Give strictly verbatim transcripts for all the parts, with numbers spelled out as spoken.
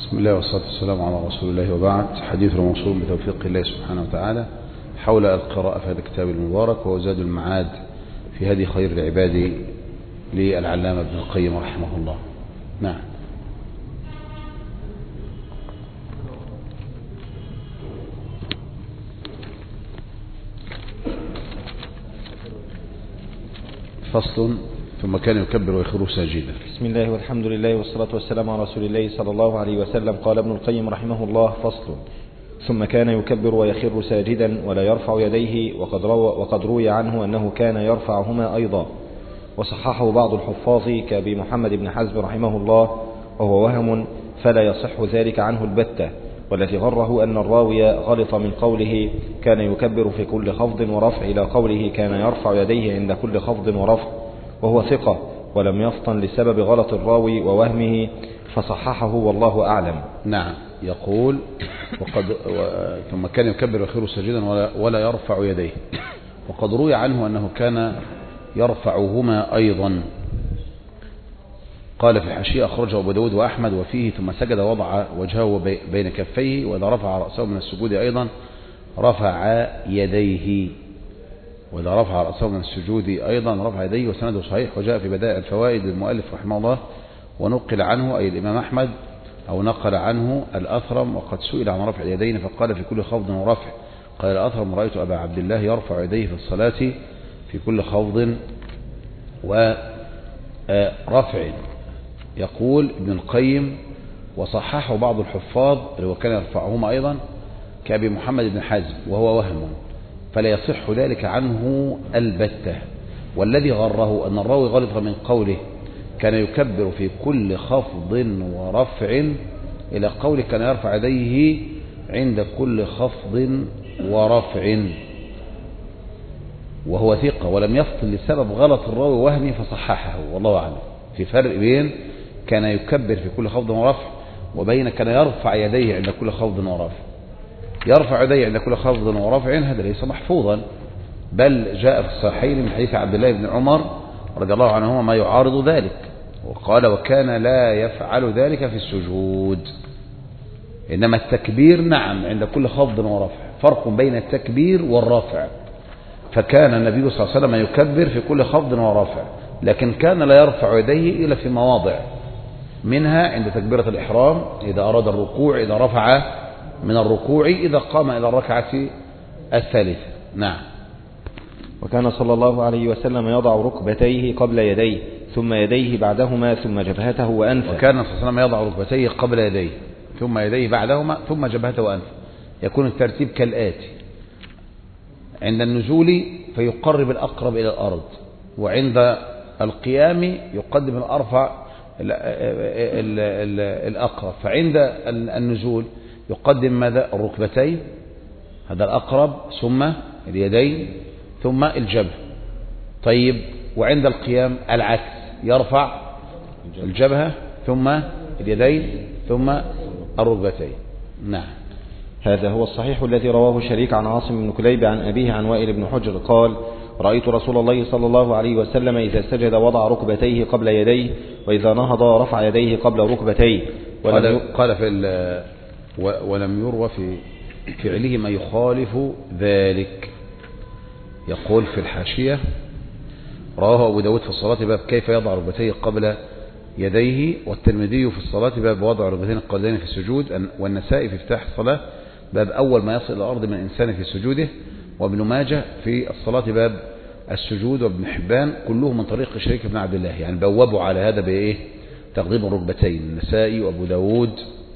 بسم الله والصلاة والسلام على رسول الله، وبعد. حديث موصول بتوفيق الله سبحانه وتعالى حول القراءة في هذا الكتاب المبارك، وهو زاد المعاد في هدي خير العباد للعلامة ابن القيم رحمه الله. نعم. فصل: ثم كان يكبر ويخر ساجدا. بسم الله والحمد لله والصلاة والسلام على رسول الله صلى الله عليه وسلم. قال ابن القيم رحمه الله: فصل: ثم كان يكبر ويخر ساجدا ولا يرفع يديه، وقد, رو وقد روي عنه أنه كان يرفعهما أيضا، وصححه بعض الحفاظ كأبي محمد بن حزم رحمه الله، وهو وهم فلا يصح ذلك عنه البتة. والذي غره أن الراوي غلط من قوله كان يكبر في كل خفض ورفع إلى قوله كان يرفع يديه عند كل خفض ورفع، وهو ثقة ولم يفطن لسبب غلط الراوي ووهمه فصححه والله أعلم. نعم. يقول: وقد و... ثم كان يكبر ويخر ساجدا ولا... ولا يرفع يديه، وقد روي عنه أنه كان يرفعهما أيضا. قال في الحاشية: أخرجه أبو داود وأحمد وفيه: ثم سجد وضع وجهه بين كفيه، وإذا رفع رأسه من السجود أيضا رفع يديه، وإذا رفع رأسه من السجود أيضا رفع يديه. وسنده صحيح، وجاء في بدائع الفوائد للمؤلف رحمه الله، ونقل عنه أي الإمام أحمد أو نقل عنه الأثرم، وقد سئل عن رفع اليدين فقال: في كل خفض ورفع. قال الأثرم: رأيت أبا عبد الله يرفع يديه في الصلاة في كل خفض ورفع. يقول ابن القيم: وصححه بعض الحفاظ اللي هو كان يرفعهما أيضا كأبي محمد بن حزم، وهو وهم فلا يصح ذلك عنه البتة. والذي غره أن الراوي غلط من قوله كان يكبر في كل خفض ورفع إلى قوله كان يرفع يديه عند كل خفض ورفع، وهو ثقة ولم يفطن لسبب غلط الراوي وهمي فصححه والله أعلم. في فرق بين كان يكبر في كل خفض ورفع وبين كان يرفع يديه عند كل خفض ورفع. يرفع يديه عند كل خفض ورفع هذا ليس محفوظا، بل جاء في الصحيحين من حديث عبد الله بن عمر رضي الله عنهما ما يعارض ذلك، وقال: وكان لا يفعل ذلك في السجود. إنما التكبير نعم عند كل خفض ورفع، فرق بين التكبير والرفع. فكان النبي صلى الله عليه وسلم يكبر في كل خفض ورفع، لكن كان لا يرفع يديه إلا في مواضع، منها عند تكبيرة الإحرام إذا أراد الركوع، إذا رفع من الركوع، إذا قام إلى الركعة الثالثة. نعم. وكان صلى الله عليه وسلم يضع ركبتيه قبل يديه، ثم يديه بعدهما، ثم جبهته وأنفه. وكان صلى الله عليه وسلم يضع ركبتيه قبل يديه، ثم يديه بعدهما، ثم جبهته وأنفه. يكون الترتيب كالآتي: عند النزول فيقرب الأقرب إلى الأرض، وعند القيام يقدم الأرفع الأقرب، فعند النزول يقدم ماذا؟ الركبتين، هذا الأقرب، ثم اليدين، ثم الجبهة. طيب، وعند القيام العكس، يرفع الجبهة ثم اليدين ثم الركبتين. نعم. هذا هو الصحيح الذي رواه شريك عن عاصم بن كليب عن أبيه عن وائل بن حجر قال: رأيت رسول الله صلى الله عليه وسلم إذا سجد وضع ركبتيه قبل يديه، وإذا نهض رفع يديه قبل ركبتيه. قال, قال في ولم يروى في فعله ما يخالف ذلك. يقول في الحاشية: رواه أبو داود في الصلاة باب كيف يضع ركبتيه قبل يديه، والترمذي في الصلاة باب وضع ركبتين القدمين في السجود، والنسائي في افتتاح الصلاة باب أول ما يصل إلى الأرض من إنسان في سجوده، وابن ماجه في الصلاة باب السجود، وابن حبان كلهم من طريق شريك بن عبد الله، يعني بوابوا على هذا بإيه؟ تقديم الركبتين. النسائي وأبو داود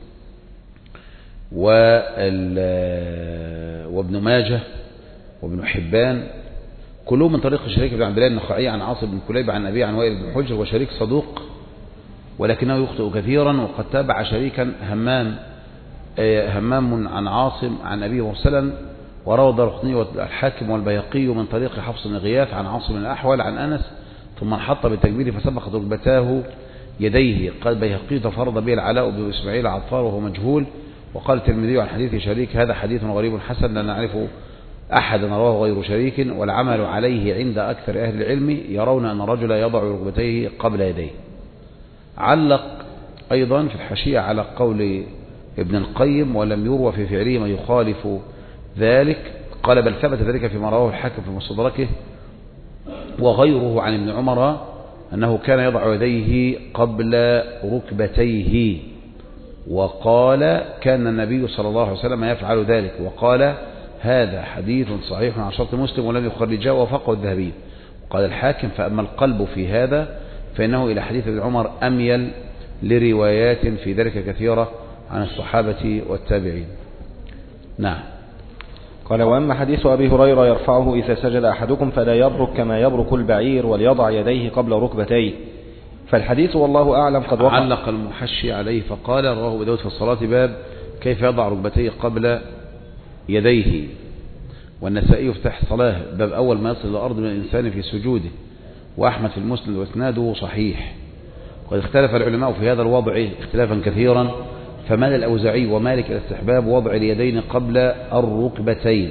وابن ماجه وابن حبان كلهم من طريق شريك بن عبد الله النخعي عن عاصم بن كليب عن أبيه عن وائل بن حجر. وشريك صدوق ولكنه يخطئ كثيرا، وقد تابع شريكا همام همام عن عاصم عن أبيه مرسلا، وروى الدارقطني والحاكم والبيهقي من طريق حفص بن غياث عن عاصم الأحول عن أنس ثم انحط بالتكبير فسبقت ركبتاه يديه. قال البيهقي: تفرد به العلاء بن إسماعيل العطار وهو مجهول. وقال الترمذي عن حديث شريك: هذا حديث غريب حسن لا نعرف أحدا رواه غير شريك، والعمل عليه عند أكثر أهل العلم، يرون أن الرجل يضع ركبتيه قبل يديه. علق أيضا في الحاشية على قول ابن القيم ولم يروى في فعله ما يخالف ذلك. قال بل ثبت ذلك فيما رواه الحاكم في مستدركه وغيره عن ابن عمر أنه كان يضع يديه قبل ركبتيه، وقال كان النبي صلى الله عليه وسلم يفعل ذلك، وقال هذا حديث صحيح عن شرط مسلم ولم يخرجه وفقه الذهبي. قال الحاكم فأما القلب في هذا فإنه إلى حديث ابن عمر أميل لروايات في ذلك كثيرة عن الصحابة والتابعين. نعم. قال وأما حديث أبي هريرة يرفعه إذا سجد أحدكم فلا يبرك كما يبرك البعير وليضع يديه قبل ركبتيه، فالحديث والله أعلم قد وقع. علق المحشي عليه فقال رواه أبو داود في الصلاة باب كيف يضع ركبتيه قبل يديه، والنسائي فتح الصلاة باب أول ما يصل إلى الأرض من الإنسان في سجوده، وأحمد في المسند وإسناده صحيح. وقد اختلف العلماء في هذا الوضع اختلافا كثيرا، فمال الأوزاعي ومالك إلى استحباب وضع اليدين قبل الركبتين،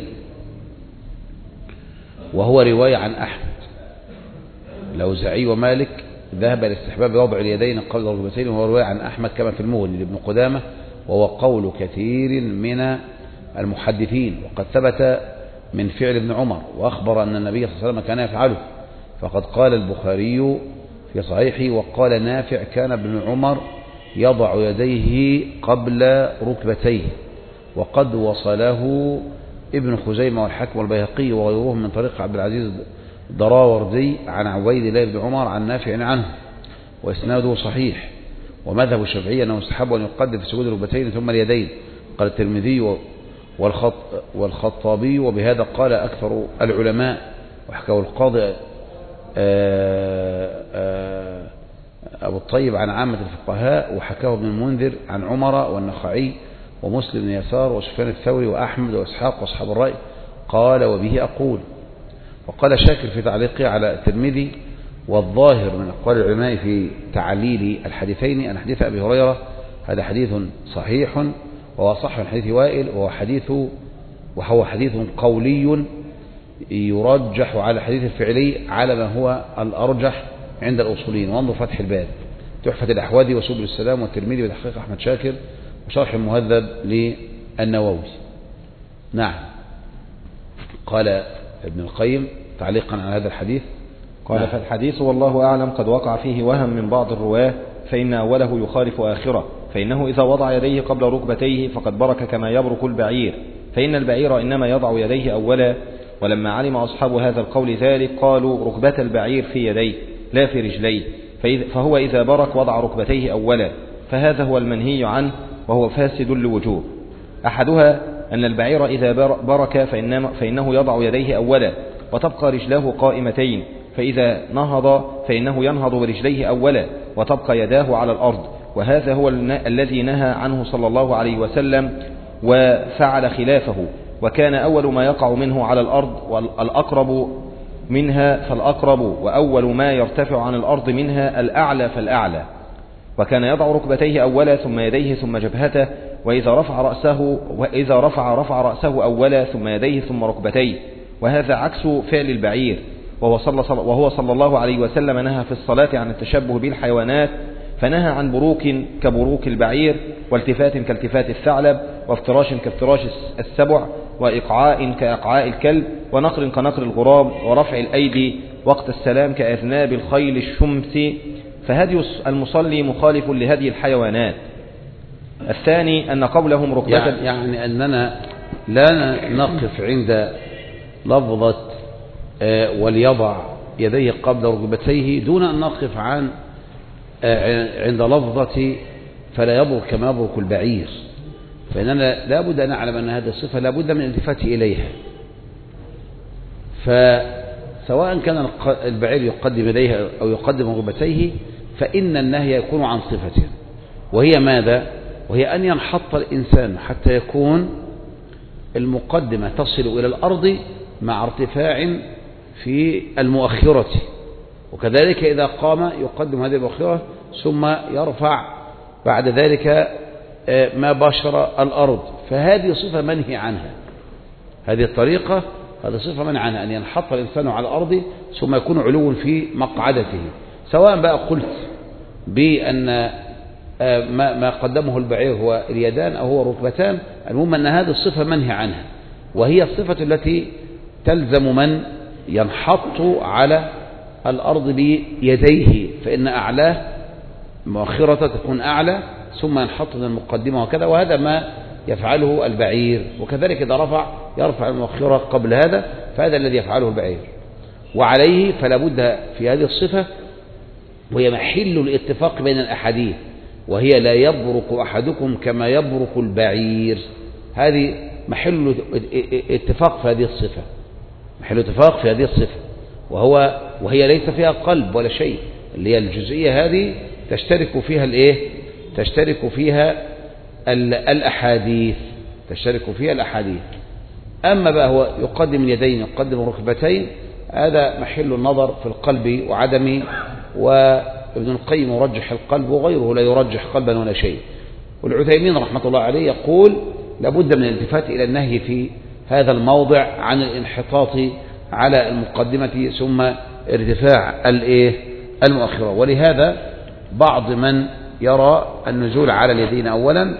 وهو رواية عن أحمد. الأوزاعي ومالك ذهب إلى استحباب وضع اليدين قبل الركبتين، وهو رواية عن أحمد كما في المغني لابن قدامة، وهو قول كثير من المحدثين. وقد ثبت من فعل ابن عمر وأخبر أن النبي صلى الله عليه وسلم كان يفعله، فقد قال البخاري في صحيحه وقال نافع كان ابن عمر يضع يديه قبل ركبتيه، وقد وصله ابن خزيمة والحاكم والبيهقي وغيرهم من طريق عبد العزيز دراوردي عن عبيد الله بن عمر عن نافع عنه، وإسناده صحيح. ومذهب الشافعي أنه يستحب أن يقدم في سجود الركبتين ثم اليدين، قال الترمذي والخط والخطابي وبهذا قال أكثر العلماء. وحكاه القاضي أبو الطيب عن عامة الفقهاء، وحكاه ابن المنذر عن عمر والنخعي ومسلم بن يسار وسفيان الثوري وأحمد وإسحاق وأصحاب الرأي. قال وبه أقول. وقال شاكر في تعليقه على الترمذي والظاهر من أقوال العلماء في تعليل الحديثين أن حديث أبي هريرة هذا حديث صحيح وهو صح من حديث وائل، وهو حديث وهو حديث قولي يرجح على الحديث الفعلي على ما هو الأرجح عند الأصولين. وانظر فتح الباب تحفة الأحوذي وسبل السلام والترمذي وتحقيق أحمد شاكر وشرح المهذب للنووي. نعم. قال ابن القيم تعليقا على هذا الحديث قال نعم. فالحديث والله أعلم قد وقع فيه وهم من بعض الرواه، فإن أوله يخالف آخره، فإنه إذا وضع يديه قبل ركبتيه فقد برك كما يبرك البعير، فإن البعير إنما يضع يديه أولا. ولما علم أصحاب هذا القول ذلك قالوا ركبة البعير في يديه لا في رجليه، فهو إذا برك وضع ركبتيه أولا، فهذا هو المنهي عنه وهو فاسد لوجوه. أحدها أن البعير إذا برك فإنه يضع يديه أولا وتبقى رجلاه قائمتين، فإذا نهض فإنه ينهض برجليه أولا وتبقى يداه على الأرض، وهذا هو الذي نهى عنه صلى الله عليه وسلم وفعل خلافه، وكان أول ما يقع منه على الأرض والأقرب منها فالأقرب، وأول ما يرتفع عن الأرض منها الأعلى فالأعلى. وكان يضع ركبتيه أولا ثم يديه ثم جبهته، وإذا رفع رأسه وإذا رفع رفع رأسه أولا ثم يديه ثم ركبتيه، وهذا عكس فعل البعير. وهو صلى, وهو صلى الله عليه وسلم نهى في الصلاة عن التشبه بالحيوانات، فنهى عن بروك كبروك البعير، والتفات كالتفات الثعلب، وافتراش كافتراش السبع، وإقعاء كإقعاء الكلب، ونقر كنقر الغراب، ورفع الأيدي وقت السلام كأذناب الخيل الشمس، فهدي المصلي مخالف لهدي الحيوانات. الثاني أن قولهم ركبة يعني, يعني أننا لا نقف عند لفظة وليضع يديه قبل ركبتيه دون أن نقف عن عند لفظة فلا يبرك كما يبرك البعير، فإننا لا بد أن نعلم أن هذه الصفة لا بد من الالتفات إليها. فسواء كان البعير يقدم يديه أو يقدم ركبتيه فإن النهي يكون عن صفته، وهي ماذا؟ وهي أن ينحط الإنسان حتى يكون المقدمة تصل إلى الأرض مع ارتفاع في المؤخرة، وكذلك إذا قام يقدم هذه المؤخرة ثم يرفع بعد ذلك ما باشر الأرض، فهذه صفة منهي عنها. هذه الطريقة هذه صفة منهي عنها، أن ينحط الإنسان على الأرض ثم يكون علو في مقعدته. سواء بقى قلت بأن ما ما قدمه البعير هو اليدان أو هو الركبتان. المهم أن هذه الصفة منهي عنها، وهي الصفة التي تلزم من ينحط على الأرض بيديه، فإن أعلاه مؤخرة تكون أعلى ثم ينحط من المقدمة وكذا، وهذا ما يفعله البعير. وكذلك إذا رفع يرفع المؤخرة قبل هذا، فهذا الذي يفعله البعير. وعليه فلا بد في هذه الصفة، وهي محل الاتفاق بين الأحاديث، وهي لا يبرك أحدكم كما يبرك البعير. هذه محل اتفاق في هذه الصفة، محل اتفاق في هذه الصفة، وهو وهي ليس فيها قلب ولا شيء، اللي هي الجزئية هذه تشترك فيها الايه تشترك فيها الأحاديث تشترك فيها الأحاديث. أما بقى هو يقدم اليدين يقدم الركبتين، هذا محل النظر في القلب وعدمه، وابن القيم يرجح القلب وغيره لا يرجح قلبا ولا شيء. والعثيمين رحمة الله عليه يقول لابد من الالتفات إلى النهي في هذا الموضع عن الانحطاط على المقدمة ثم ارتفاع الايه المؤخرة. ولهذا بعض من يرى النزول على اليدين أولا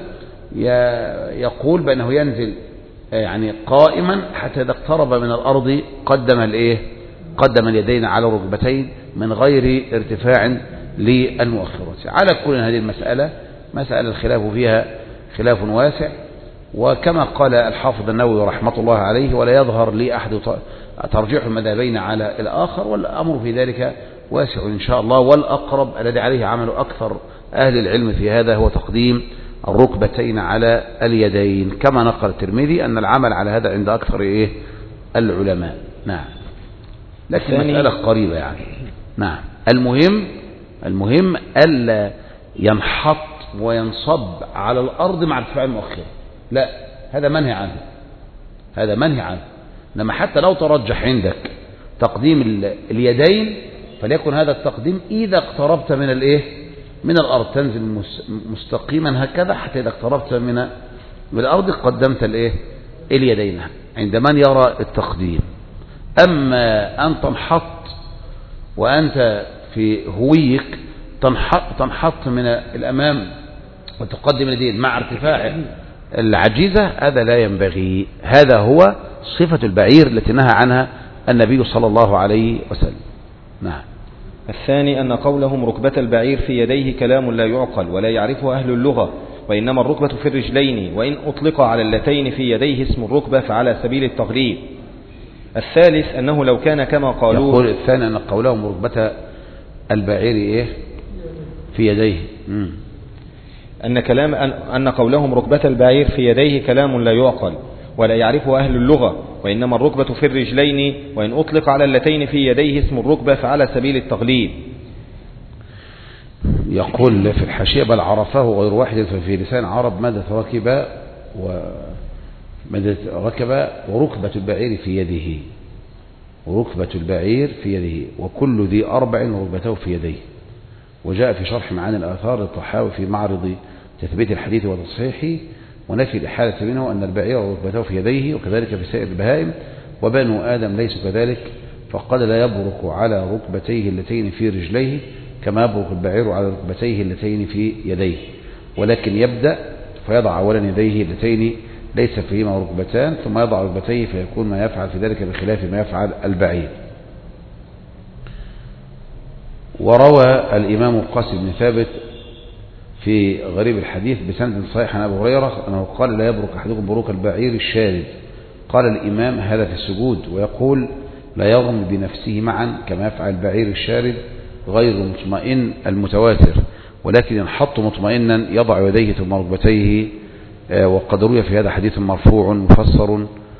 يقول بأنه ينزل يعني قائما حتى إذا اقترب من الأرض قدم الايه قدم اليدين على الركبتين من غير ارتفاع للمؤخرة. على كل هذه المسألة مسألة الخلاف فيها خلاف واسع، وكما قال الحافظ النووي رحمة الله عليه ولا يظهر لي أحد ترجيح المذهبين على الآخر، والأمر في ذلك واسع إن شاء الله. والأقرب الذي عليه عمل أكثر أهل العلم في هذا هو تقديم الركبتين على اليدين، كما نقل الترمذي أن العمل على هذا عند أكثر إيه العلماء. نعم، لكن مسألة قريبة يعني. نعم، المهم المهم ألا ينحط وينصب على الأرض مع ارتفاع المؤخرة، لا، هذا منهي عنه هذا منهي عنه لما حتى لو ترجح عندك تقديم اليدين فليكن هذا التقديم إذا اقتربت من الايه من الأرض، تنزل مستقيما هكذا حتى إذا اقتربت من الأرض قدمت الايه اليدين عند من يرى التقديم. أما أن تنحط وأنت في هويك تنحط, تنحط من الأمام وتقدم اليدين مع ارتفاع العجيزة، هذا لا ينبغي. هذا هو صفة البعير التي نهى عنها النبي صلى الله عليه وسلم. نعم. الثاني أن قولهم ركبة البعير في يديه كلام لا يعقل ولا يعرفه أهل اللغة، وإنما الركبة في الرجلين، وإن أطلق على اللتين في يديه اسم الركبة فعلى سبيل التغليب. الثالث أنه لو كان كما قالوا، يقول الثاني أن قولهم ركبة البعير إيه في يديه مم. أن كلام أن قولهم ركبة البعير في يديه كلام لا يعقل ولا يعرفه أهل اللغة، وإنما الركبة في الرجلين، وإن أطلق على اللتين في يديه اسم الركبة فعلى سبيل التغليب. يقول في الحاشية بل عرفه غير واحد ففي لسان عرب ماذا ركب وماذا ركب وركبة البعير في يده وركبة البعير في يده وكل ذي أربع وركبته في يديه. وجاء في شرح معاني الآثار للطحاوي في معرض تثبيت الحديث وتصحيحه ونفي الإحالة منه أن البعير وركبته في يديه، وكذلك في سائر البهائم، وبنو آدم ليسوا كذلك، فقد لا يبرك على ركبتيه اللتين في رجليه كما يبرك البعير على ركبتيه اللتين في يديه، ولكن يبدأ فيضع أولا يديه اللتين ليس فيهما ركبتان ثم يضع ركبتيه فيكون ما يفعل في ذلك بخلاف ما يفعل البعير. وروى الإمام القاسم بن ثابت في غريب الحديث بسند صحيح عن أبي هريرة أنه قال لا يبرك أحدكم بروك البعير الشارد. قال الإمام هذا في السجود، ويقول لا يرمي بنفسه معا كما يفعل البعير الشارد غير المطمئن المتواتر، ولكن ينحط مطمئنا يضع يديه ثم ركبتيه. وقد روي في هذا حديث مرفوع مفسر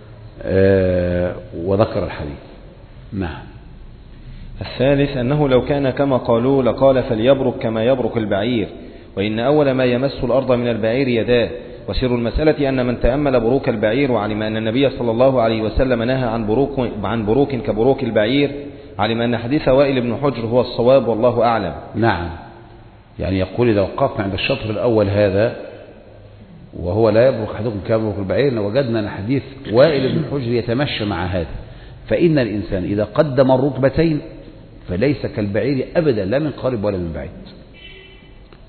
وذكر الحديث. نعم. الثالث أنه لو كان كما قالوا لقال فليبرك كما يبرك البعير، وإن أول ما يمس الأرض من البعير يداه. وسر المسألة أن من تأمل بروك البعير وعلم أن النبي صلى الله عليه وسلم نهى عن بروك, عن بروك كبروك البعير علم أن حديث وائل بن حجر هو الصواب والله أعلم. نعم، يعني يقول إذا وقفنا عند الشطر الأول هذا وهو لا يبرك أحدكم كما يبرك البعير وجدنا أن حديث وائل بن حجر يتمشى مع هذا، فإن الإنسان إذا قدم الركبتين فليس كالبعير أبدا لا من قريب ولا من بعيد،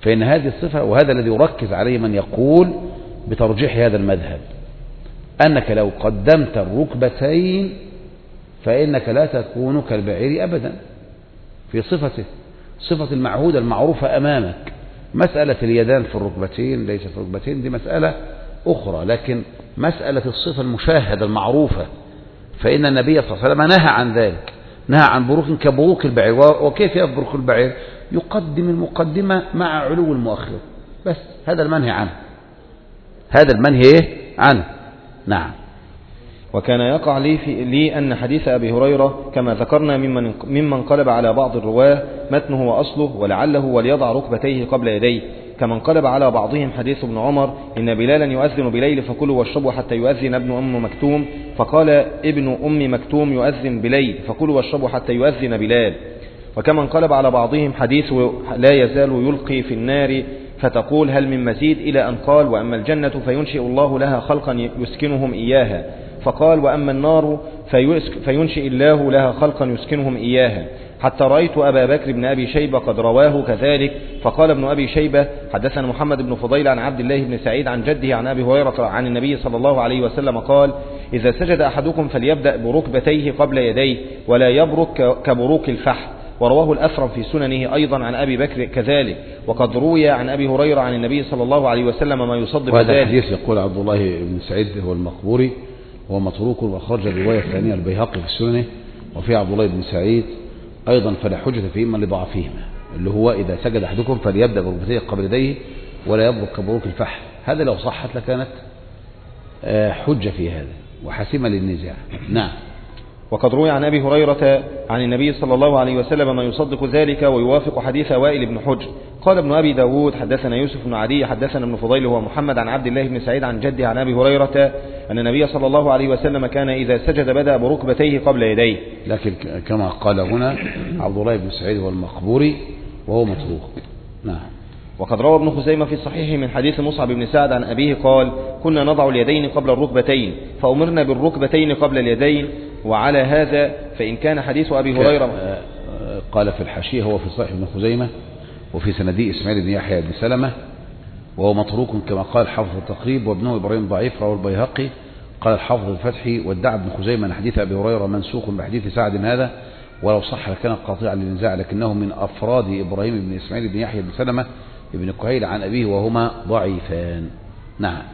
فإن هذه الصفة، وهذا الذي يركز عليه من يقول بترجيح هذا المذهب، أنك لو قدمت الركبتين فإنك لا تكون كالبعير أبدا في صفته، صفة المعهودة المعروفة أمامك. مسألة اليدان في الركبتين ليس في الركبتين دي مسألة أخرى، لكن مسألة الصفة المشاهدة المعروفة فإن النبي صلى الله عليه وسلم نهى عن ذلك، نهى عن بروك كبروك البعير. وكيف يبرك البعير؟ يقدم المقدمة مع علو المؤخر، بس هذا المنهي عنه، هذا المنهي عنه. نعم. وكان يقع لي, في لي أن حديث أبي هريرة كما ذكرنا ممن, ممن قلب على بعض الرواه متنه وأصله ولعله وليضع ركبتيه قبل يديه، كمن قلب على بعضهم حديث ابن عمر إن بلالا يؤذن بليل فكلوا واشربوا حتى يؤذن ابن أم مكتوم، فقال ابن أم مكتوم يؤذن بليل فكلوا واشربوا حتى يؤذن بلال. وكمن قلب على بعضهم حديث لا يزال يلقي في النار فتقول هل من مزيد إلى أن قال وأما الجنة فينشئ الله لها خلقا يسكنهم إياها، فقال وأما النار فينشئ الله لها خلقا يسكنهم إياها، حتى رأيت أبا بكر بن أبي شيبة قد رواه كذلك. فقال ابن أبي شيبة حدثنا محمد بن فضيل عن عبد الله بن سعيد عن جده عن أبي هريرة عن النبي صلى الله عليه وسلم قال إذا سجد أحدكم فليبدأ بركبتيه قبل يديه ولا يبرك كبروك الفحل. ورواه الأثرم في سننه أيضا عن أبي بكر كذلك، وقد روي عن أبي هريرة عن النبي صلى الله عليه وسلم ما يصدق ذلك. وهذا الحديث يقول عبد الله بن سعيد هو المقبوري وهو متروك، وخرج الرواية الثانية البيهقي في سننه وفي عبد الله بن سعيد أيضا فلا حجة فيهما لضعفهما، اللي هو إذا سجد أحدكم فليبدأ بركبتيه قبل يديه ولا يبرك كبروك الفحل. هذا لو صحت لكانت حجة في هذا وحسمة للنزاع. نعم. وقد روي عن أبي هريرة عن النبي صلى الله عليه وسلم ما يصدق ذلك ويوافق حديث وائل بن حجر. قال ابن أبي داود حدثنا يوسف بن عدي حدثنا ابن فضيل هو محمد عن عبد الله بن سعيد عن جده عن أبي هريرة أن النبي صلى الله عليه وسلم كان إذا سجد بدأ بركبتيه قبل يديه. لكن كما قال هنا عبد الله بن سعيد هو المقبوري وهو متروك. نعم. وقد روى ابن خزيمة في صحيحه من حديث مصعب بن سعد عن أبيه قال كنا نضع اليدين قبل الركبتين فأمرنا بالركبتين قبل اليدين. وعلى هذا فإن كان حديث أبي هريرة قال في الحاشية هو في صحيح ابن خزيمة وفي سندي إسماعيل بن يحيى بن سلمة وهو متروك كما قال حافظ التقريب، وابنه إبراهيم ضعيف رواه البيهقي. قال الحافظ الفتحي وادعى ابن خزيمة أن حديث أبي هريرة منسوخ بحديث سعد هذا، ولو صح لكان قاطعا للنزاع، لكنه من أفراد إبراهيم بن إسماعيل بن يحيى بن سلمة ابن كهيل عن أبيه وهما ضعيفان. نعم.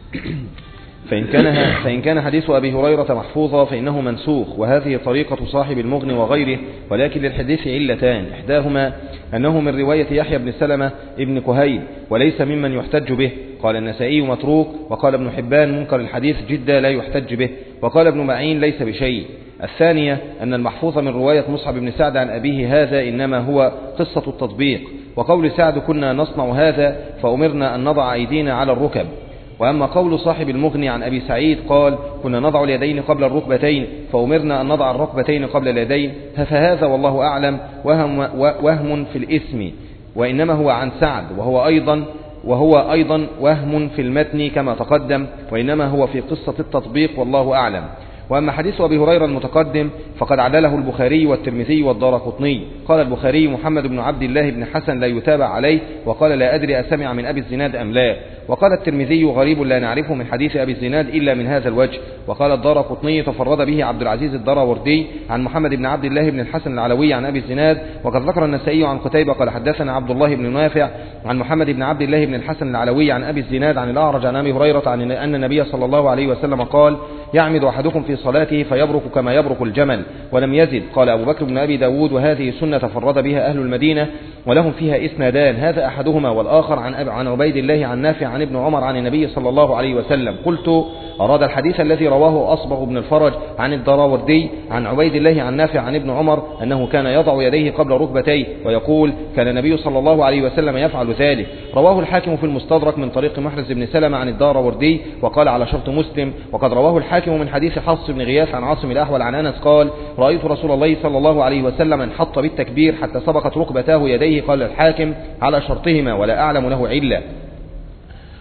فإن كان, فإن كان حديث أبي هريرة محفوظا فإنه منسوخ، وهذه طريقة صاحب المغني وغيره، ولكن للحديث علتان، إحداهما أنه من رواية يحيى بن سلمة ابن كهيل وليس ممن يحتج به. قال النسائي متروك، وقال ابن حبان منكر الحديث جدا لا يحتج به، وقال ابن معين ليس بشيء. الثانية أن المحفوظ من رواية مصعب بن سعد عن أبيه هذا إنما هو قصة التطبيق، وقول سعد كنا نصنع هذا فأمرنا أن نضع أيدينا على الركب. وأما قول صاحب المغني عن أبي سعيد قال كنا نضع اليدين قبل الركبتين فأمرنا أن نضع الركبتين قبل اليدين، فهذا والله أعلم وهم, وهم في الإثم، وإنما هو عن سعد وهو أيضا وهو أيضا وهم في المتن كما تقدم، وإنما هو في قصة التطبيق والله أعلم. وأما حديث أبي هريرة المتقدم فقد علله البخاري والترمذي والدارقطني. قال البخاري محمد بن عبد الله بن حسن لا يتابع عليه، وقال لا أدري أسمع من أبي الزناد أم لا. وقال الترمذي غريب لا نعرفه من حديث أبي الزناد إلا من هذا الوجه. وقال الدارقطني تفرد به عبد العزيز الدراوردي عن محمد بن عبد الله بن الحسن العلوي عن أبي الزناد. وقد ذكر النسائي عن قتيبة قال حدثنا عبد الله بن نافع عن محمد بن عبد الله بن الحسن العلوي عن أبي الزناد عن الأعرج عن أبي هريرة عن أن النبي صلى الله عليه وسلم قال يعمد أحدكم في صلاته فيبرك كما يبرك الجمل ولم يزد. قال أبو بكر بن أبي داود وهذه سنة تفرد بها أهل المدينة ولهم فيها إسنادان، هذا أحدهما والآخر عن عن عبيد الله عن نافع عن ابن عمر عن النبي صلى الله عليه وسلم. قلت أراد الحديث الذي رواه أصبغ بن الفرج عن الدراوردي عن عبيد الله عن نافع عن ابن عمر أنه كان يضع يديه قبل ركبتيه ويقول كان النبي صلى الله عليه وسلم يفعل ذلك. رواه الحاكم في المستدرك من طريق محرز بن سلمة عن الدراوردي وقال على شرط مسلم. وقد رواه الحاكم من حديث حفص بن غياث عن عاصم الأحول عن أنس قال رأيت رسول الله صلى الله عليه وسلم انحط بالتكبير حتى سبقت ركبتاه يديه. قال الحاكم على شرطهما ولا أعلم له علة.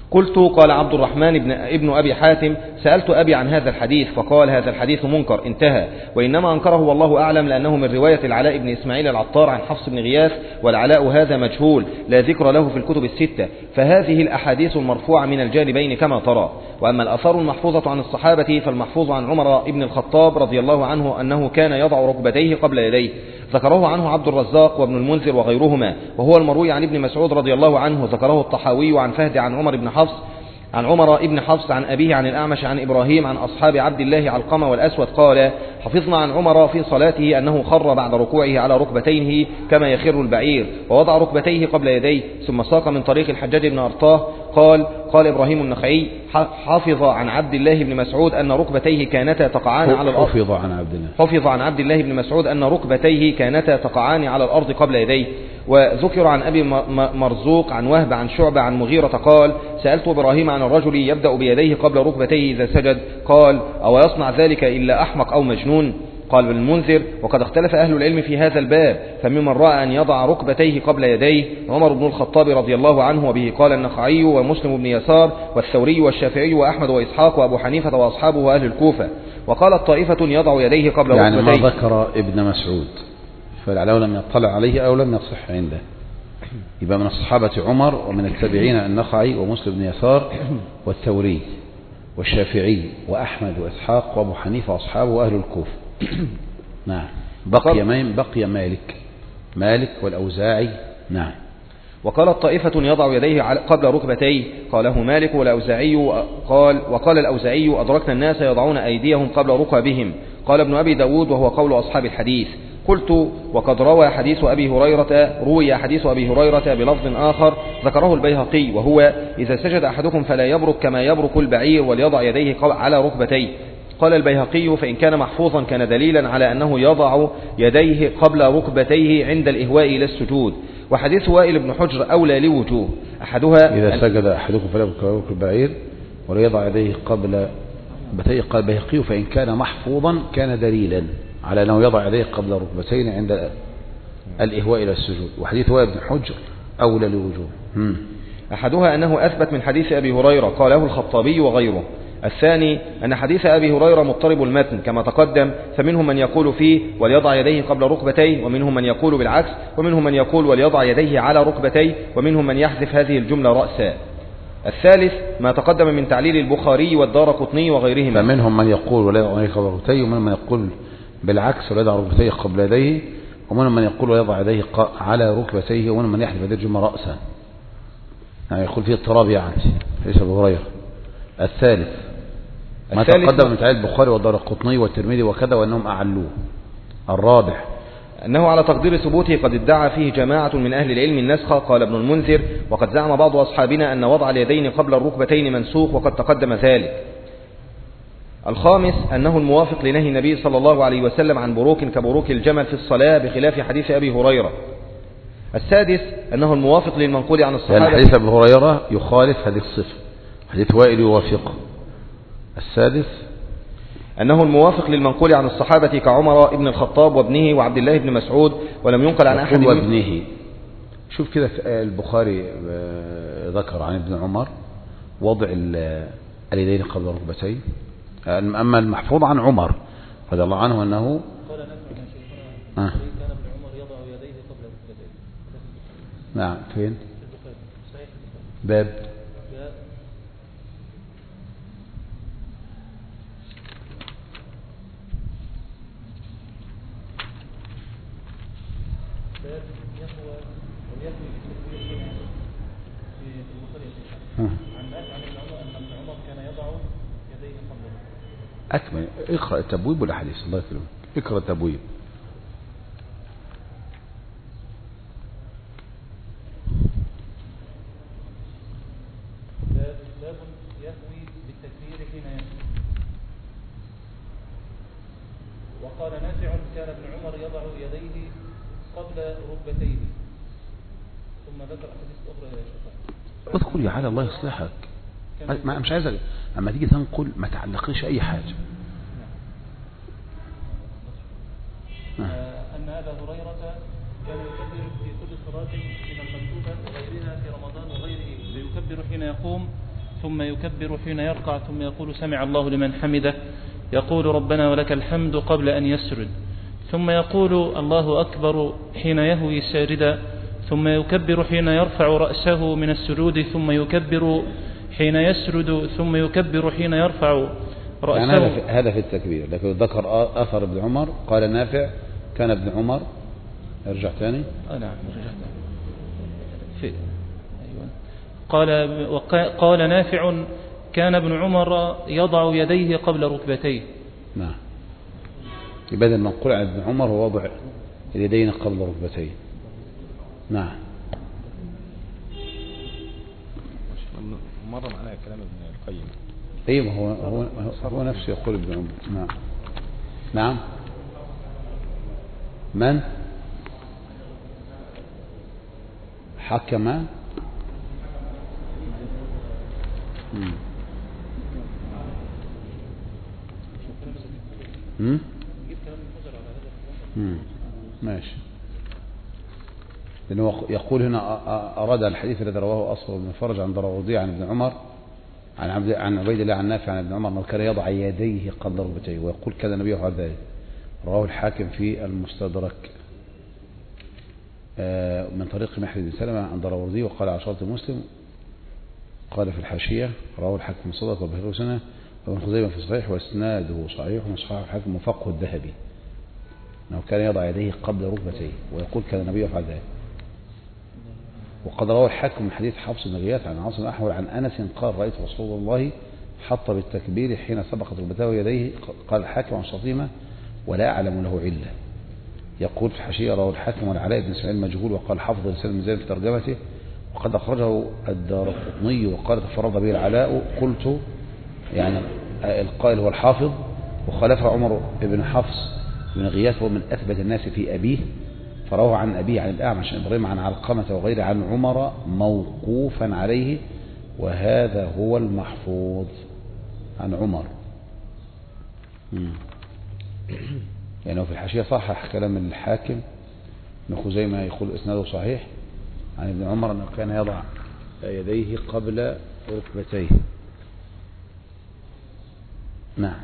قلت قال عبد الرحمن ابن, ابن أبي حاتم سألت أبي عن هذا الحديث فقال هذا الحديث منكر انتهى، وإنما أنكره والله أعلم لأنه من رواية العلاء بن إسماعيل العطار عن حفص بن غياث، والعلاء هذا مجهول لا ذكر له في الكتب الستة، فهذه الأحاديث المرفوعة من الجانبين كما ترى. وأما الآثار المحفوظة عن الصحابة فالمحفوظ عن عمر بن الخطاب رضي الله عنه أنه كان يضع ركبتيه قبل يديه، ذكره عنه عبد الرزاق وابن المنذر وغيرهما، وهو المروي عن ابن مسعود رضي الله عنه، ذكره الطحاوي عن فهد عن عمر بن حفص عن عمر ابن حفص عن أبيه عن الأعمش عن إبراهيم عن أصحاب عبد الله علقمة والأسود قال حفظنا عن عمر في صلاته أنه خر بعد ركوعه على ركبتيه كما يخر البعير، ووضع ركبتيه قبل يديه، ثم ساق من طريق الحجاج بن أرطاه قال قال إبراهيم النخعي حفظ عن عبد الله بن مسعود أن ركبتيه كانتا تقعان على الأرض حفظ عن عبد الله حفظ عن عبد الله بن مسعود أن ركبتيه كانتا تقعان على الأرض قبل يديه. وذكر عن أبي مرزوق عن وهب عن شعبة عن مغيرة قال سألت إبراهيم عن الرجل يبدأ بيديه قبل ركبتيه إذا سجد قال أو يصنع ذلك إلا أحمق أو مجنون؟ قال ابن المنذر وقد اختلف أهل العلم في هذا الباب، فممن رأى أن يضع ركبتيه قبل يديه عمر بن الخطاب رضي الله عنه، وبه قال النخعي ومسلم بن يسار والثوري والشافعي وأحمد وإسحاق وأبو حنيفة وأصحابه وأهل الكوفة. وقالت طائفة يضع يديه قبل يعني ركبتيه، يعني ما ذكر ابن مسعود فلعله لم يطلع عليه أو لم يصح عنده. يبقى من الصحابة عمر، ومن التابعين النخعي ومسلم بن يسار والثوري والشافعي وأحمد وإسحاق وأبو حنيفة وأصحابه وأهل الكوفة. نعم. بقي مين؟ بقي مالك مالك والأوزاعي. نعم. وقالت طائفة يضع يديه قبل ركبتيه قاله مالك والأوزاعي قال وقال الأوزاعي أدركنا الناس يضعون أيديهم قبل ركبهم. قال ابن أبي داود وهو قول أصحاب الحديث. قلت وقد روى حديث أبي هريرة روي حديث أبي هريرة بلفظ آخر ذكره البيهقي، وهو إذا سجد أحدكم فلا يبرك كما يبرك البعير وليضع يديه على ركبتيه. قال البيهقي فإن كان محفوظا كان دليلا على أنه يضع يديه قبل ركبتيه عند الإهواء إلى السجود. وحديث وائل بن حجر أولى لوجوه، أحدها إذا سجد أحدكم فلا يبرك البعير ولا يضع يديه قبل ركبتيه. قال البيهقي فإن كان محفوظا كان دليلا على أنه يضع يديه قبل ركبتين عند الإهواء إلى السجود. وحديث وائل بن حجر أولى لوجوه. أحدها أنه أثبت من حديث أبي هريرة قاله الخطابي وغيره. الثاني أن حديث أبي هريرة مضطرب المتن كما تقدم، فمنهم من يقول فيه وليضع يديه قبل ركبتيه، ومنهم من يقول بالعكس، ومنهم من يقول وليضع يديه على ركبتيه، ومنهم من يحذف هذه الجملة رأسا. الثالث ما تقدم من تعليل البخاري والدارقطني وغيرهما، فمنهم من يقول ولا يضع قبل ركبتيه، ومنهم من يقول بالعكس ولا يضع ركبتيه قبل يديه، ومنهم من يقول ويضع يديه على ركبتيه، ومنهم من يحذف هذه الجملة رأسا. يعني يقول فيه اضطراب يعني ليس أبو هريرة. الثالث ما تقدم من تعليل البخاري والدارقطني والترمذي وكذا وأنهم أعلوه. الرابع أنه على تقدير ثبوته قد ادعى فيه جماعة من أهل العلم النسخ. قال ابن المنذر وقد زعم بعض أصحابنا أن وضع اليدين قبل الركبتين منسوخ وقد تقدم ذلك. الخامس أنه الموافق لنهي النبي صلى الله عليه وسلم عن بروك كبروك الجمل في الصلاة بخلاف حديث أبي هريرة. السادس أنه الموافق للمنقول عن الصحابة، يعني حديث أبي هريرة يخالف هذه الصفة، حديث وائل يوافقه. السادس أنه الموافق للمنقول عن الصحابة كعمر ابن الخطاب وابنه وعبد الله بن مسعود، ولم ينقل عن أحد وابنه. شوف كده البخاري ذكر عن ابن عمر وضع اليدين قبل ركبتين، أما المحفوظ عن عمر رضي الله عنه أنه قال نفسه آه. كان ابن عمر يضع يديه قبل ركبتيه. نعم. فين؟ باب أكمل. اقرأ التبويب والأحاديث. الله يكرمك اقرأ التبويب. باب يهوي بالتكبير حين يسجد. وقال نافع كان ابن عمر يضع يديه قبل ركبتيه، ثم ذكر أحاديث أخرى يا شيخ. ادخل يا على الله يصلحك. ما مش عايز اما تيجي تنقل ما تعلقيش اي حاجه. نعم. ان ابا هريره كان يكبر في كل صلاه من المكتوبه وغيرها في رمضان وغيره، ليكبر حين يقوم ثم يكبر حين يركع ثم يقول سمع الله لمن حمده يقول ربنا ولك الحمد قبل أن يسجد ثم يقول الله أكبر حين يهوي ساجدا ثم يكبر حين يرفع رأسه من السجود ثم يكبر حين يسجد ثم يكبر حين يرفع رأسه. يعني هذا في, هذا في التكبير. لكن ذكر أثر ابن عمر قال نافع كان ابن عمر ارجع ثاني آه نعم رجعت في أيوة. قال قال نافع كان ابن عمر يضع يديه قبل ركبتيه. نعم يبدأ المنقول عن ابن عمر هو وضع اليدين قبل ركبتيه. نعم مر معنا كلام ابن القيم. ايوه هو هو هو نفسه يقول ابن عمر. نعم نعم من حكم مم. مم. مم. ماشي. لأنه يقول هنا أراد الحديث الذي رواه أصفر بن فرج عن دراوردي عن ابن عمر عن عبد عن عبيد الله عن نافع عن ابن عمر أنه كان يضع يديه قبل ركبتيه ويقول كذا النبي يفعل ذلك. رواه الحاكم في المستدرك من طريق محمد بن سلمة عن دراوردي وقال عشرة مسلم. قال في الحاشية رواه الحاكم الصدق والبهقي سنة وابن خزيمة في صحيح واسناده صحيح ومصحح الحاكم وفقه الذهبي أنه كان يضع يديه قبل ركبتيه ويقول كان النبي يفعل ذلك. وقد روى الحاكم من حديث حفص بن غياث عن عاصم الأحول عن أنس قال رأيت رسول الله حط بالتكبير حين سبقت ركبته يديه. قال الحاكم عن شطيمة ولا أعلم له علة. يقول في الحاشية روى الحاكم والعلاء بن سعيد مجهول وقال حفظ لسان الميزان في ترجمته وقد أخرجه الدارقطني وقال تفرد به العلاء. قلت يعني القائل هو الحافظ وخالف عمر بن حفص بن غياث هو من أثبت الناس في أبيه فروى عن أبيه عن الأعمش عن إبراهيم عن علقمة وغيره عن عمر موقوفا عليه وهذا هو المحفوظ عن عمر. يعني في الحاشية صحح كلام الحاكم ابن خزيمة يقول إسناده صحيح عن ابن عمر أنه كان يضع يديه قبل ركبتيه. نعم.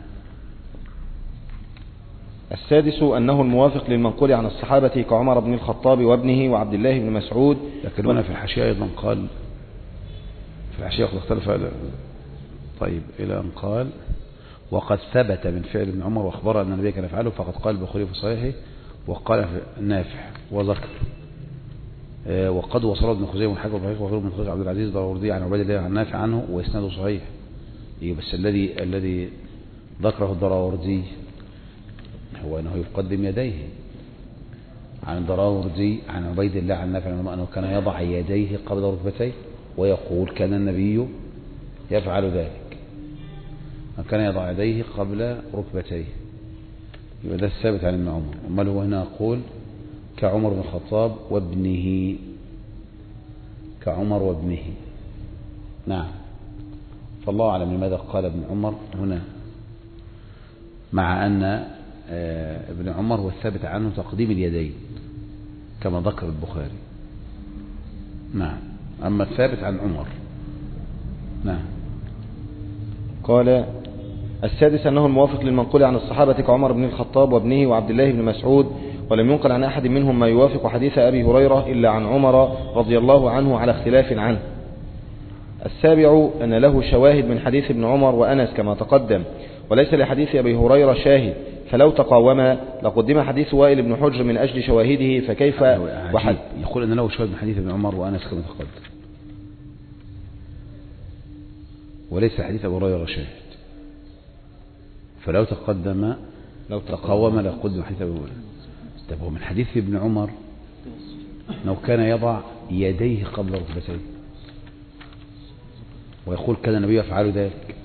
السادس أنه الموافق للمنقول عن الصحابة كعمر بن الخطاب وابنه وعبد الله بن مسعود. لكن هنا في الحاشية أيضا قال في الحاشية قد اختلف طيب إلى أن قال وقد ثبت من فعل ابن عمر وأخبر أن النبي كان يفعله فقد قال البخاري في صحيحه وقال في نافع وذكر وقد وصل ابن خزيمة والحاكم والبيهقي وغيره من طريق عبد العزيز الدراوردي عن عبيد الله عن نافع عنه وإسناده صحيح. بس الذي الذي ذكره الدراوردي هو أنه يقدم يديه عن الدراوردي عن عبيد الله عن نافع أنه كان يضع يديه قبل ركبتيه ويقول كان النبي يفعل ذلك كان يضع يديه قبل ركبتيه. يبقى ده الثابت عن ابن عمر. أما هو هنا يقول كعمر بن الخطاب وابنه كعمر وابنه. نعم. فالله أعلم لماذا قال ابن عمر هنا مع أن ابن عمر هو الثابت عنه تقديم اليدين كما ذكر البخاري. نعم. أما الثابت عن عمر. نعم. قال السادس أنه الموافق للمنقول عن الصحابة كعمر بن الخطاب وابنه وعبد الله بن مسعود ولم ينقل عن أحد منهم ما يوافق حديث أبي هريرة إلا عن عمر رضي الله عنه على اختلاف عنه. السابع أن له شواهد من حديث ابن عمر وأنس كما تقدم وليس لحديث أبي هريرة شاهد فلو تقاوما لقدم حديث وائل بن حجر من أجل شواهده فكيف وحد. يقول أن له شواهد من حديث ابن عمر وأنس كما تقدم وليس حديث أبي هريرة شاهد فلو تقدم لو تقاوم لقدم حديث أبي هريرة. طب هو من حديث ابن عمر أنه كان يضع يديه قبل ركبتيه ويقول كان النبي يفعل ذلك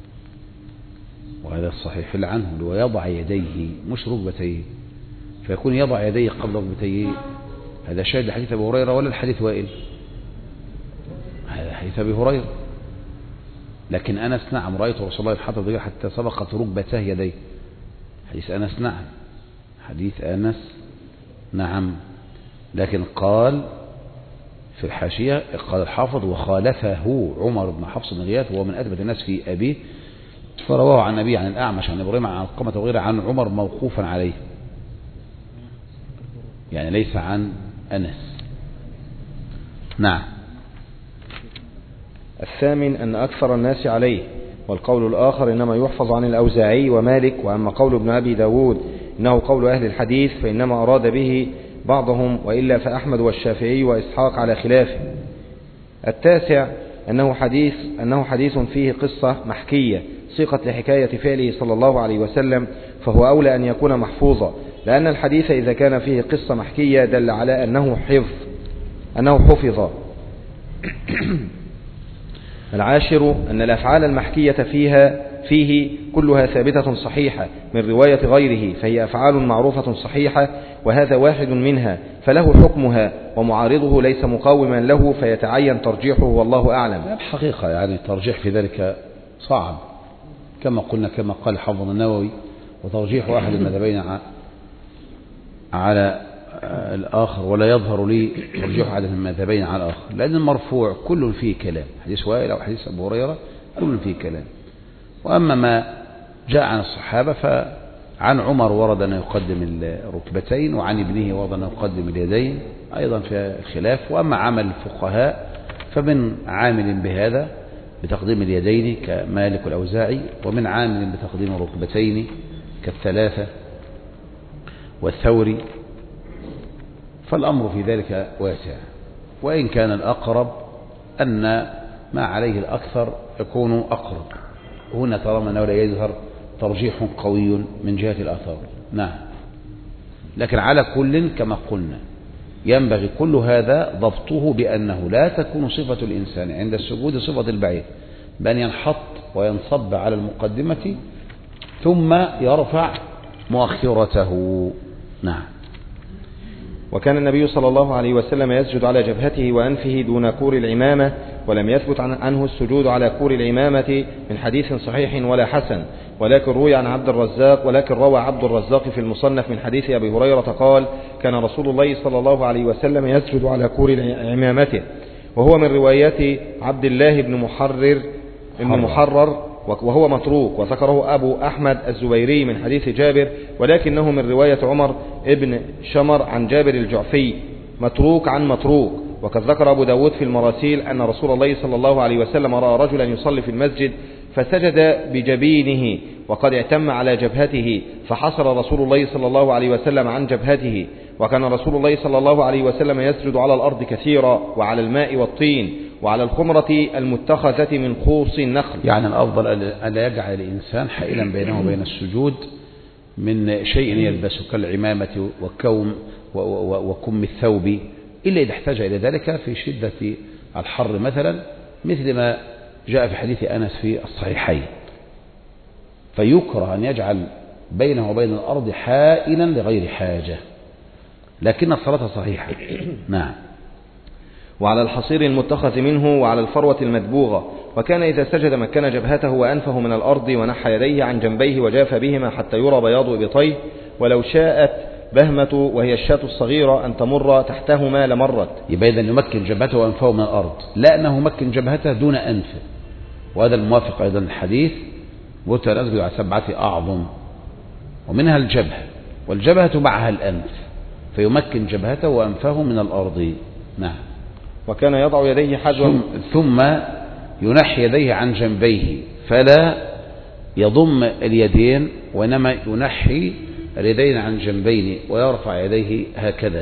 وهذا الصحيح اللي عنه اللي هو يضع يديه مش ركبتيه فيكون يضع يديه قبل ركبتيه. هذا شاهد لحديث أبي هريرة ولا الحديث وائل؟ هذا حديث أبي هريرة. لكن أنس نعم رأيت رسول الله حتى ضيق حتى سبقت ركبتاه يديه. حديث أنس نعم حديث أنس نعم. لكن قال في الحاشية قال الحافظ وخالفه عمر بن حفص بن غياث وهو من أثبت الناس في أبيه، فرواه عن النبي عن الأعمش عن إبراهيم عن علقمة وغيره عن عمر موقوفا عليه، يعني ليس عن أنس. نعم. الثامن أن أكثر الناس عليه، والقول الآخر إنما يحفظ عن الأوزاعي ومالك. وأما قول ابن أبي داود إنه قول أهل الحديث فإنما أراد به بعضهم، وإلا فأحمد والشافعي وإسحاق على خلافه. التاسع أنه حديث, أنه حديث فيه قصة محكية صيغت لحكاية فعله صلى الله عليه وسلم، فهو أولى أن يكون محفوظا، لأن الحديث إذا كان فيه قصة محكية دل على أنه حفظ أنه حفظ. العاشر أن الأفعال المحكية فيها فيه كلها ثابتة صحيحة من رواية غيره، فهي أفعال معروفة صحيحة، وهذا واحد منها فله حكمها، ومعارضه ليس مقاوما له فيتعين ترجيحه، والله أعلم. الحقيقة يعني الترجيح في ذلك صعب كما قلنا، كما قال حافظ النووي، وترجيح أحد المذهبين على الآخر ولا يظهر لي ترجيح أحد المذهبين على الآخر، لأن المرفوع كل فيه كلام، حديث وائل أو حديث أبو هريرة كل فيه كلام. وأما ما جاء عن الصحابة فعن عمر ورد أن يقدم الركبتين، وعن ابنه ورد أن يقدم اليدين، أيضا في الخلاف. وأما عمل الفقهاء فمن عامل بهذا بتقديم اليدين كمالك والأوزاعي، ومن عامل بتقديم الركبتين كالثلاثة والثوري، فالأمر في ذلك واسع. وإن كان الأقرب أن ما عليه الأكثر يكون أقرب هنا، طالما أنه لا يظهر ترجيح قوي من جهة الآثار. نعم. لكن على كل كما قلنا ينبغي كل هذا ضبطه بأنه لا تكون صفة الإنسان عند السجود صفة البعير، بأن ينحط وينصب على المقدمة ثم يرفع مؤخرته. نعم. وكان النبي صلى الله عليه وسلم يسجد على جبهته وأنفه دون كور العمامة، ولم يثبت عنه السجود على كور العمامة من حديث صحيح ولا حسن، ولكن روي عن عبد الرزاق ولكن روى عبد الرزاق في المصنف من حديث أبي هريرة قال كان رسول الله صلى الله عليه وسلم يسجد على كور عمامته، وهو من رواية عبد الله بن محرر بن محرر وهو متروك، وذكره أبو أحمد الزبيري من حديث جابر، ولكنه من رواية عمر ابن شمر عن جابر الجعفي متروك عن متروك. وقد ذكر أبو داود في المراسيل أن رسول الله صلى الله عليه وسلم رأى رجلا يصلي في المسجد فسجد بجبينه وقد اعتم على جبهته، فحصر رسول الله صلى الله عليه وسلم عن جبهته. وكان رسول الله صلى الله عليه وسلم يسجد على الأرض كثيرا، وعلى الماء والطين، وعلى الخمرة المتخذة من خوص النخل. يعني الأفضل أن لا يجعل الإنسان حائلا بينه وبين السجود من شيء يلبسه كالعمامة وكوم وكم الثوب، إلا إذا احتاج إلى ذلك في شدة الحر مثلا، مثل ما جاء في حديث أنس في الصحيحين. فيكره أن يجعل بينه وبين الأرض حائلا لغير حاجة، لكن الصلاة صحيحة. نعم. وعلى الحصير المتخذ منه، وعلى الفروة المدبوغة. وكان إذا سجد مكن جبهته وأنفه من الأرض، ونحى يديه عن جنبيه وجاف بهما حتى يرى بياض إبطيه، ولو شاءت بهمة وهي الشاة الصغيرة أن تمر تحتهما لمرت. يبقى إذا يمكن جبهته وأنفه من الأرض، لا أنه مكن جبهته دون أنفه، وهذا الموافق أيضا الحديث وتر أسجد على سبعة أعظم، ومنها الجبهة، والجبهة معها الأنف، فيمكن جبهته وأنفه من الأرض. نعم. وكان يضع يديه حذو ثم ينحي يديه عن جنبيه، فلا يضم اليدين، وإنما ينحي اليدين عن جنبين ويرفع يديه هكذا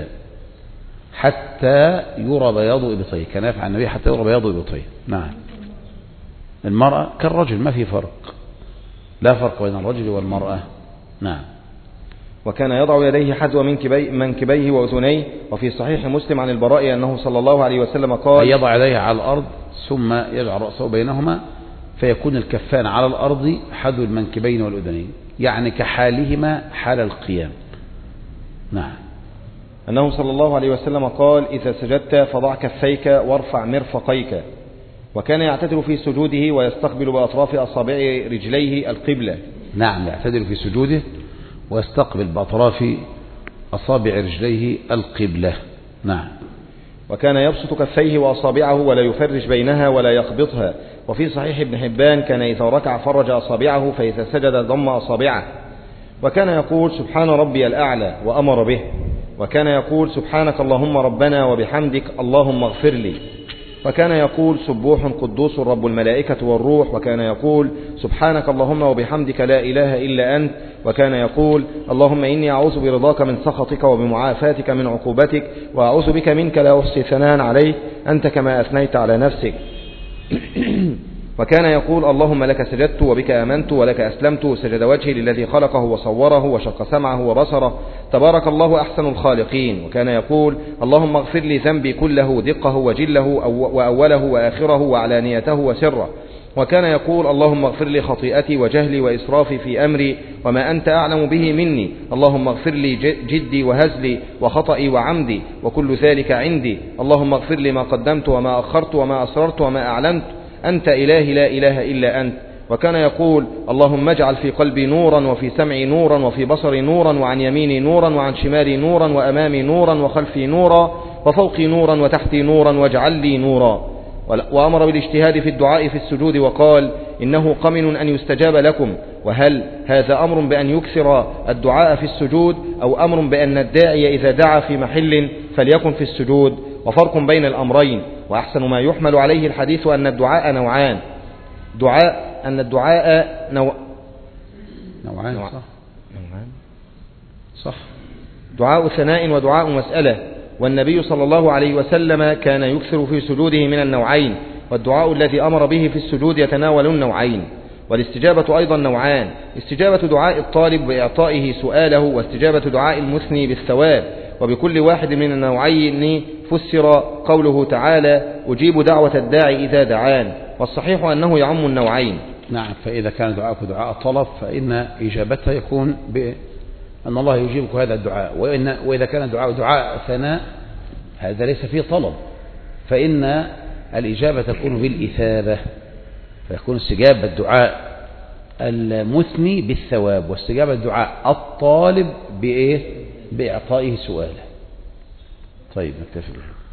حتى يرى بياض إبطيه، كان يفعل النبي حتى يرى بياض إبطيه. نعم. المرأة كالرجل ما في فرق، لا فرق بين الرجل والمرأة. نعم. وكان يضع يديه حذو منكبيه وأذنيه. وفي صحيح مسلم عن البراء أنه صلى الله عليه وسلم قال يضع يديه على الأرض ثم يجعل رأسه بينهما، فيكون الكفان على الأرض حذو المنكبين والأذنين، يعني كحالهما حال القيام. نعم. أنه صلى الله عليه وسلم قال إذا سجدت فضع كفيك وارفع مرفقيك. وكان يعتدل في سجوده ويستقبل بأطراف أصابع رجليه القبلة. نعم، يعتدل في سجوده ويستقبل بأطراف أصابع رجليه القبلة. نعم. وكان يبسط كفيه وأصابعه ولا يفرج بينها ولا يقبضها. وفي صحيح ابن حبان كان إذا ركع فرج أصابعه، فإذا سجد ضم أصابعه. وكان يقول سبحان ربي الأعلى وأمر به. وكان يقول سبحانك اللهم ربنا وبحمدك اللهم اغفر لي. وكان يقول سبوح قدوس رب الملائكة والروح. وكان يقول سبحانك اللهم وبحمدك لا إله إلا أنت. وكان يقول اللهم إني أعوذ برضاك من سخطك وبمعافاتك من عقوبتك، وأعوذ بك منك لا أحصي ثناء عليك أنت كما أثنيت على نفسك. وكان يقول اللهم لك سجدت وبك آمنت ولك أسلمت، سجد وجهي للذي خلقه وصوره وشق سمعه وبصره، تبارك الله أحسن الخالقين. وكان يقول اللهم اغفر لي ذنبي كله دقه وجله وأوله وآخره وعلانيته وسره. وكان يقول اللهم اغفر لي خطيئتي وجهلي وإسرافي في أمري وما أنت أعلم به مني، اللهم اغفر لي جدي وهزلي وخطئي وعمدي وكل ذلك عندي، اللهم اغفر لي ما قدمت وما أخرت وما أسررت وما أعلنت، أنت إلهي لا إله إلا أنت. وكان يقول اللهم اجعل في قلبي نورا وفي سمعي نورا وفي بصري نورا وعن يميني نورا وعن شمالي نورا وأمامي نورا وخلفي نورا وفوقي نورا وتحتي نورا واجعل لي نورا. وأمر بالاجتهاد في الدعاء في السجود وقال إنه قمن أن يستجاب لكم. وهل هذا أمر بأن يكثر الدعاء في السجود أو أمر بأن الداعي إذا دعا في محل فليكن في السجود؟ وفرق بين الأمرين. وأحسن ما يحمل عليه الحديث أن الدعاء نوعان. دعاء أن الدعاء نوع نوعان نوع... صح نوعان صح دعاء ثناء ودعاء مسألة. والنبي صلى الله عليه وسلم كان يكثر في سجوده من النوعين، والدعاء الذي أمر به في السجود يتناول النوعين. والاستجابة أيضا نوعان: استجابة دعاء الطالب بإعطائه سؤاله، واستجابة دعاء المثني بالثواب. وبكل واحد من النوعين فسر قوله تعالى أجيب دعوة الداعي إذا دعان، والصحيح أنه يعم النوعين. نعم. فإذا كان دعاءك دعاء طلب فإن إجابته يكون بأن الله يجيبك هذا الدعاء، وإن وإذا كان دعاء دعاء ثناء هذا ليس فيه طلب، فإن الإجابة تكون بالإثابة، فيكون استجابة الدعاء المثني بالثواب، واستجابة الدعاء الطالب بإيه؟ بإعطائه سؤاله. طيب نكتفي.